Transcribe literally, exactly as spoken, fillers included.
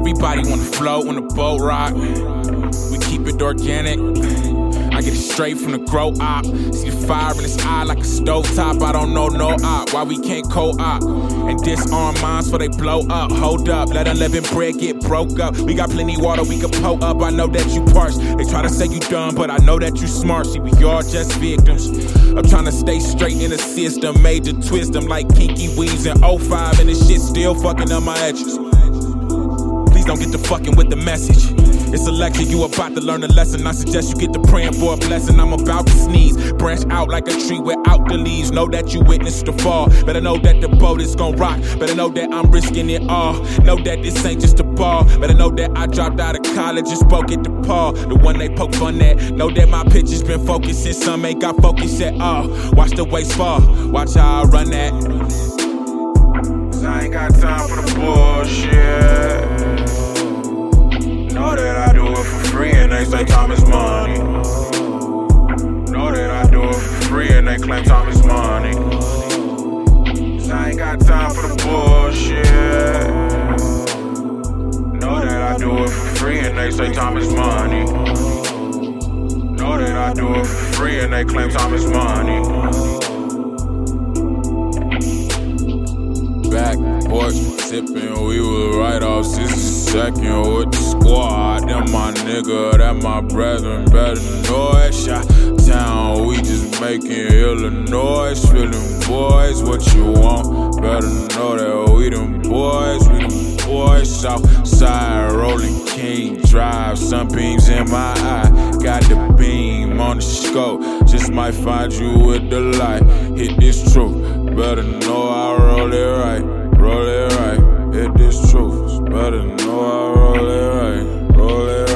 Everybody wanna float on the boat rock. We keep it organic. I get it straight from the grow op. See the fire in his eye like a stovetop. I don't know no op. Why we can't co-op and disarm minds before they blow up? Hold up, let unleavened bread get broke up. We got plenty water we can pull up. I know that you parched. They try to say you dumb, but I know that you smart. See, we all just victims. I'm trying to stay straight in the system. Major twist them like kinky weaves in oh five, and this shit still fucking up my edges. Please don't get to fucking with the message. It's a lecture, you about to learn a lesson. I suggest you get to praying for a blessing. I'm about to sneeze, branch out like a tree without the leaves. Know that you witnessed the fall. Better know that the boat is gon' rock. Better know that I'm risking it all. Know that this ain't just a ball. Better know that I dropped out of college and spoke at DePaul, the one they poke fun at. Know that my picture's been focused and some ain't got focus at all. Watch the waves fall, watch how I run that. Cause I ain't got time for the bullshit. Know that I do it for free and they say time is money. Know that I do it for free and they claim time is money. Cause I ain't got time for the bullshit. Know that I do it for free and they say time is money. Know that I do it for free and they claim time is money. Back porch sippin', we was right off sixty second with the squad. Them my nigga, that my brethren, better know it. Shot town, we just making Illinois. Feeling boys, what you want? Better know that we them boys, we them boys. Southside, rolling King Drive, sunbeams in my eye. Got the beam on the scope, just might find you with the light. Hit this truth, better know I roll it right, roll it right. Hit this truth, better know I roll it right, roll it right.